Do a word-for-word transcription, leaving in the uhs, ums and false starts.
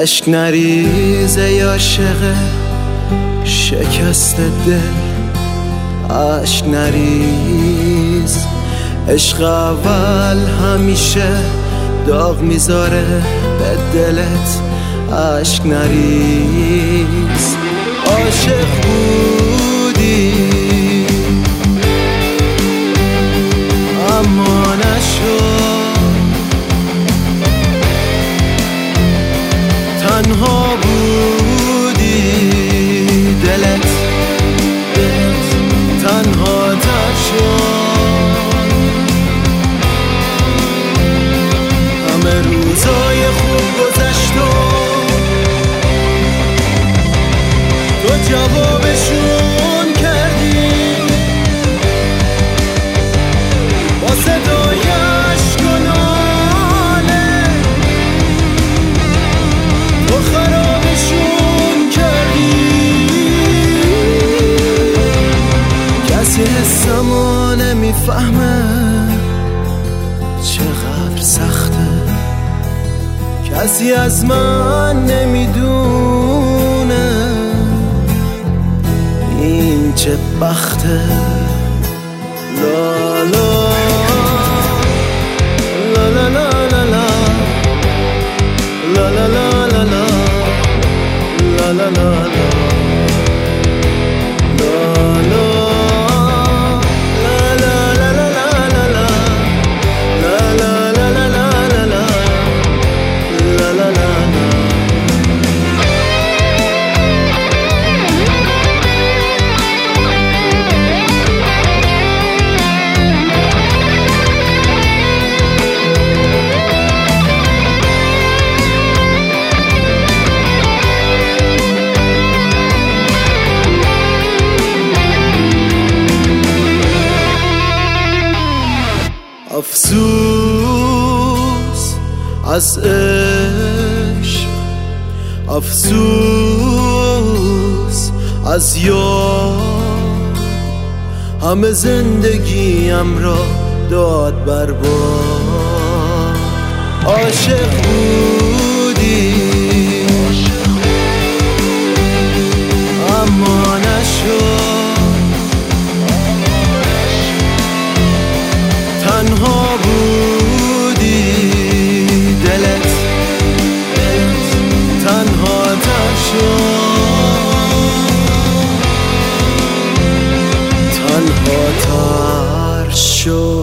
اشک نریزه یا عاشق شکست دل، اشک نریز. عشق اول همیشه داغ میذاره به دلت، اشک نریز. عاشق بودی اما نشد، تنها بودی دلت، دلت تنها تر شد. همه روزای خوب گذشت و تو جوابشون کردی با صدای عشق و ناله، تو خرابشون کردی. کسی حسمو نمیفهمه چقدر سخته، کسی از من نمیدونه این چه بخته. لا لا لا لا لا لا لا لا لا لا لا لا لا لا افسوس از عشق، افسوس از یار، همه زندگیم را داد برباد. عاشق بودی اما نشد، تنها بودی دلت، دلت تنها تر شد، تنها تر شد.